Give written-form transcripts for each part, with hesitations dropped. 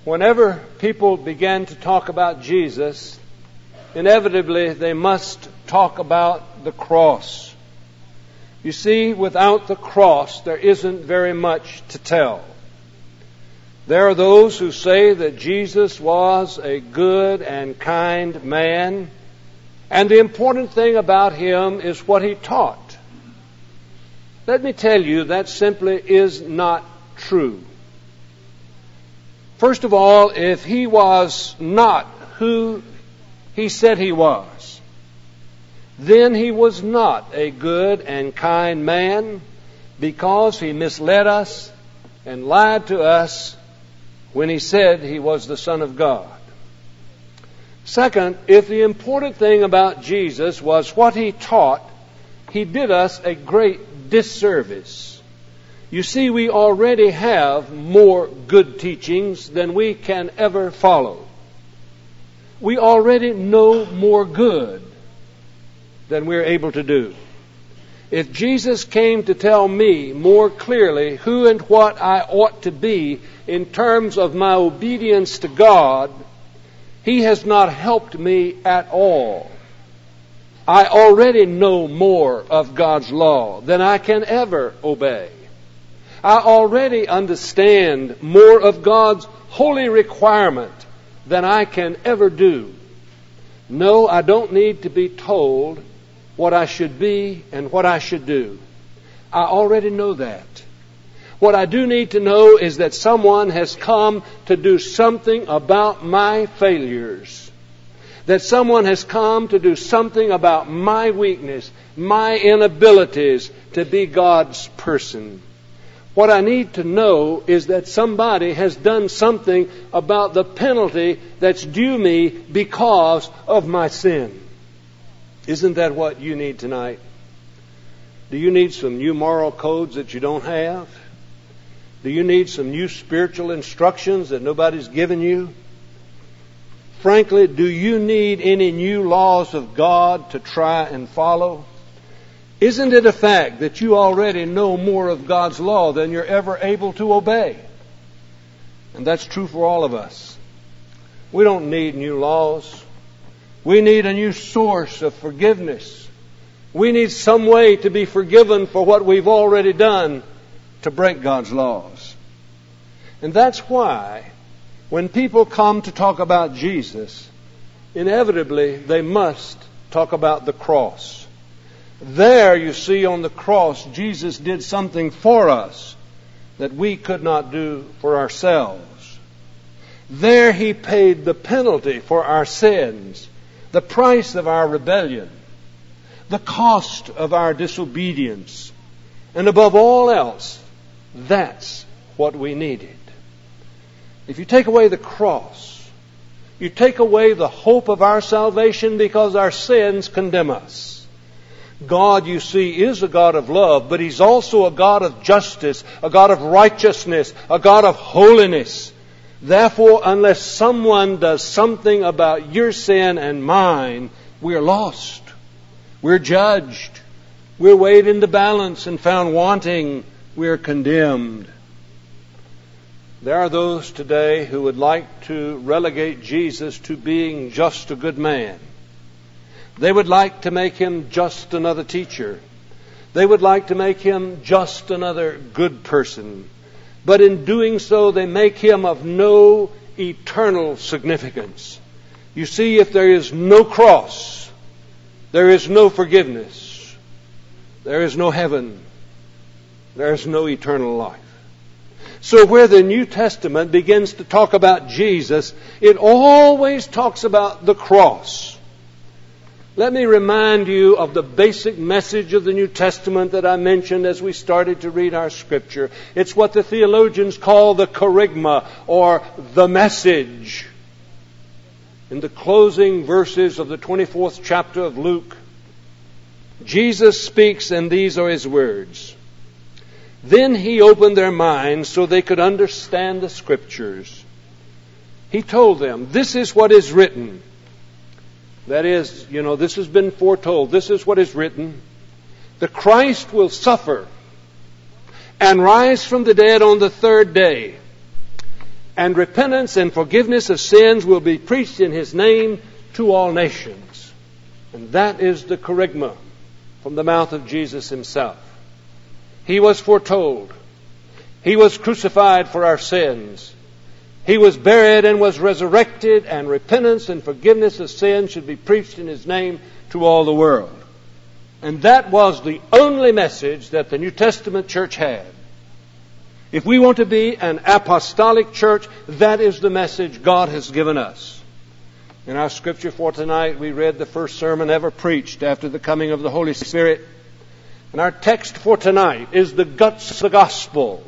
Whenever people begin to talk about Jesus, inevitably they must talk about the cross. You see, without the cross, there isn't very much to tell. There are those who say that Jesus was a good and kind man, and the important thing about him is what he taught. Let me tell you, that simply is not true. First of all, if he was not who he said he was, then he was not a good and kind man, because he misled us and lied to us when he said he was the Son of God. Second, if the important thing about Jesus was what he taught, he did us a great disservice. You see, we already have more good teachings than we can ever follow. We already know more good than we're able to do. If Jesus came to tell me more clearly who and what I ought to be in terms of my obedience to God, he has not helped me at all. I already know more of God's law than I can ever obey. I already understand more of God's holy requirement than I can ever do. No, I don't need to be told what I should be and what I should do. I already know that. What I do need to know is that someone has come to do something about my failures. That someone has come to do something about my weakness, my inabilities to be God's person. What I need to know is that somebody has done something about the penalty that's due me because of my sin. Isn't that what you need tonight? Do you need some new moral codes that you don't have? Do you need some new spiritual instructions that nobody's given you? Frankly, do you need any new laws of God to try and follow? Isn't it a fact that you already know more of God's law than you're ever able to obey? And that's true for all of us. We don't need new laws. We need a new source of forgiveness. We need some way to be forgiven for what we've already done to break God's laws. And that's why when people come to talk about Jesus, inevitably they must talk about the cross. There, you see, on the cross, Jesus did something for us that we could not do for ourselves. There he paid the penalty for our sins, the price of our rebellion, the cost of our disobedience, and above all else, that's what we needed. If you take away the cross, you take away the hope of our salvation because our sins condemn us. God, you see, is a God of love, but He's also a God of justice, a God of righteousness, a God of holiness. Therefore, unless someone does something about your sin and mine, we're lost. We're judged. We're weighed in the balance and found wanting. We're condemned. There are those today who would like to relegate Jesus to being just a good man. They would like to make him just another teacher. They would like to make him just another good person. But in doing so, they make him of no eternal significance. You see, if there is no cross, there is no forgiveness. There is no heaven. There is no eternal life. So where the New Testament begins to talk about Jesus, it always talks about the cross. Let me remind you of the basic message of the New Testament that I mentioned as we started to read our Scripture. It's what the theologians call the kerygma, or the message. In the closing verses of the 24th chapter of Luke, Jesus speaks, and these are His words. Then He opened their minds so they could understand the Scriptures. He told them, this is what is written. That is, this has been foretold. This is what is written. The Christ will suffer and rise from the dead on the third day. and repentance and forgiveness of sins will be preached in His name to all nations. And that is the kerygma from the mouth of Jesus Himself. He was foretold. He was crucified for our sins. He was buried and was resurrected, and repentance and forgiveness of sins should be preached in His name to all the world. And that was the only message that the New Testament church had. If we want to be an apostolic church, that is the message God has given us. In our scripture for tonight, we read the first sermon ever preached after the coming of the Holy Spirit. And our text for tonight is the guts of the gospel.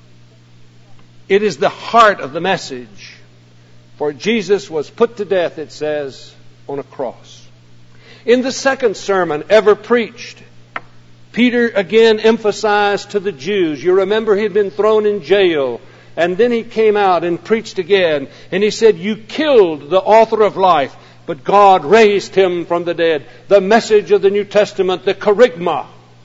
It is the heart of the message. For Jesus was put to death, it says, on a cross. In the second sermon ever preached, Peter again emphasized to the Jews. You remember he had been thrown in jail, and then he came out and preached again. And he said, you killed the author of life, but God raised him from the dead. The message of the New Testament, the kerygma.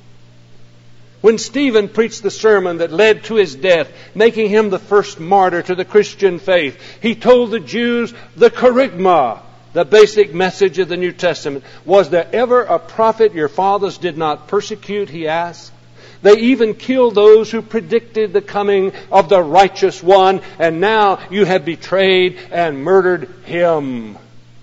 When Stephen preached the sermon that led to his death, making him the first martyr to the Christian faith, he told the Jews the kerygma, the basic message of the New Testament. Was there ever a prophet your fathers did not persecute, he asked? They even killed those who predicted the coming of the righteous one, and now you have betrayed and murdered him.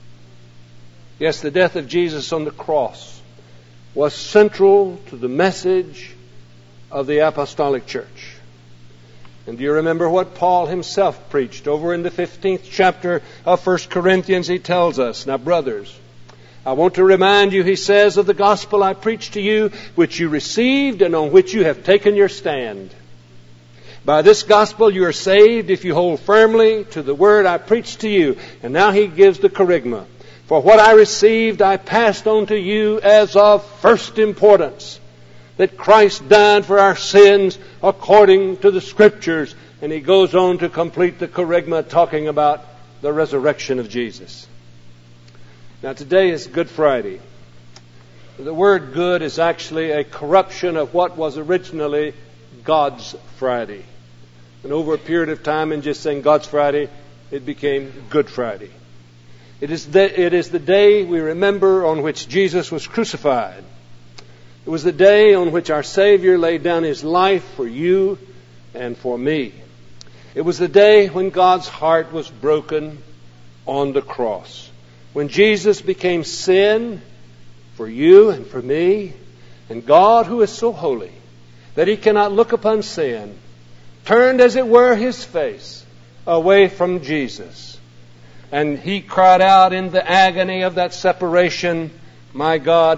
Yes, the death of Jesus on the cross was central to the message of the apostolic church. And do you remember what Paul himself preached? Over in the 15th chapter of 1 Corinthians, he tells us, now brothers, I want to remind you, he says, of the gospel I preached to you, which you received and on which you have taken your stand. By this gospel you are saved if you hold firmly to the word I preached to you. And now he gives the kerygma. For what I received I passed on to you as of first importance, that Christ died for our sins according to the Scriptures. And he goes on to complete the kerygma, talking about the resurrection of Jesus. Now today is Good Friday. The word good is actually a corruption of what was originally God's Friday. And over a period of time, in just saying God's Friday, it became Good Friday. It is the day we remember on which Jesus was crucified. It was the day on which our Savior laid down His life for you and for me. It was the day when God's heart was broken on the cross. When Jesus became sin for you and for me, and God, who is so holy that He cannot look upon sin, turned as it were His face away from Jesus. And He cried out in the agony of that separation, my God,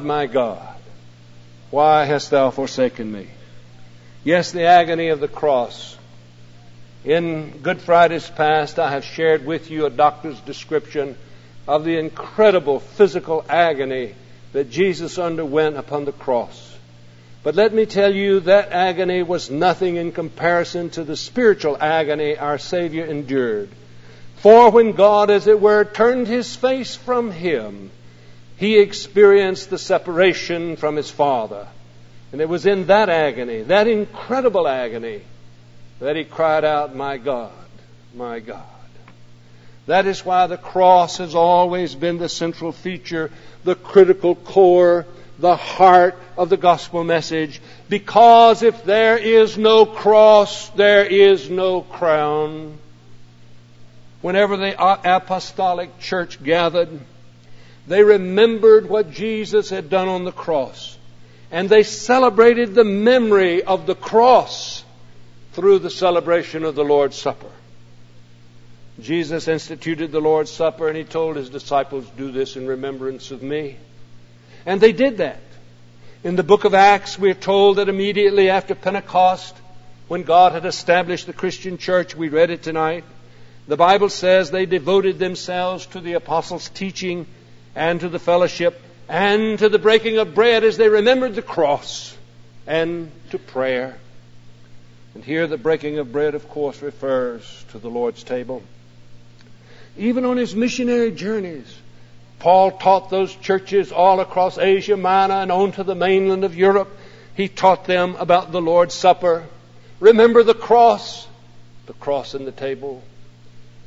why hast thou forsaken me? Yes, the agony of the cross. In Good Fridays past, I have shared with you a doctor's description of the incredible physical agony that Jesus underwent upon the cross. But let me tell you, that agony was nothing in comparison to the spiritual agony our Savior endured. For when God, as it were, turned His face from Him, He experienced the separation from His Father. And it was in that agony, that incredible agony, that He cried out, my God, my God. That is why the cross has always been the central feature, the critical core, the heart of the gospel message. Because if there is no cross, there is no crown. Whenever the apostolic church gathered, they remembered what Jesus had done on the cross. And they celebrated the memory of the cross through the celebration of the Lord's Supper. Jesus instituted the Lord's Supper, and He told His disciples, do this in remembrance of me. And they did that. In the book of Acts, we are told that immediately after Pentecost, when God had established the Christian church, we read it tonight, the Bible says they devoted themselves to the apostles' teaching and to the fellowship and to the breaking of bread as they remembered the cross and to prayer. And here the breaking of bread, of course, refers to the Lord's table. Even on His missionary journeys, Paul taught those churches all across Asia Minor and on to the mainland of Europe. He taught them about the Lord's Supper. Remember the cross and the table.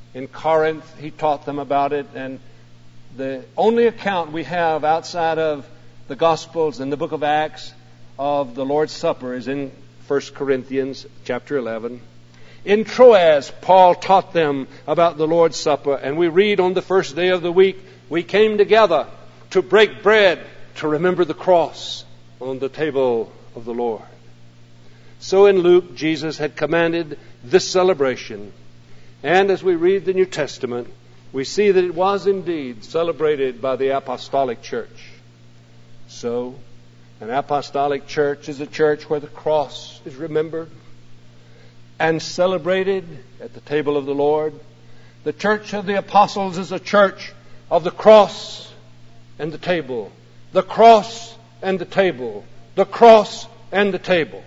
In Corinth, he taught them about it, and the only account we have outside of the Gospels and the book of Acts of the Lord's Supper is in 1 Corinthians chapter 11. In Troas, Paul taught them about the Lord's Supper, and we read on the first day of the week, we came together to break bread, to remember the cross on the table of the Lord. So in Luke, Jesus had commanded this celebration. And as we read the New Testament, we see that it was indeed celebrated by the apostolic church. So, an apostolic church is a church where the cross is remembered and celebrated at the table of the Lord. The church of the apostles is a church of the cross and the table. The cross and the table. The cross and the table.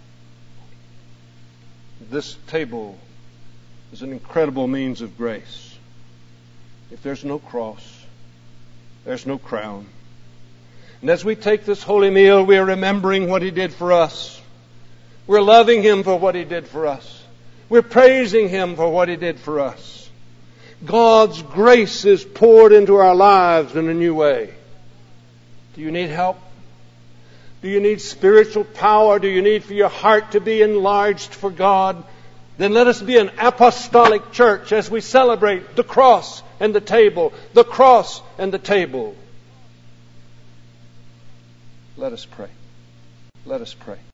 This table is an incredible means of grace. If there's no cross, there's no crown. And as we take this holy meal, we are remembering what He did for us. We're loving Him for what He did for us. We're praising Him for what He did for us. God's grace is poured into our lives in a new way. Do you need help? Do you need spiritual power? Do you need for your heart to be enlarged for God? Then let us be an apostolic church as we celebrate the cross and the table. The cross and the table. Let us pray. Let us pray.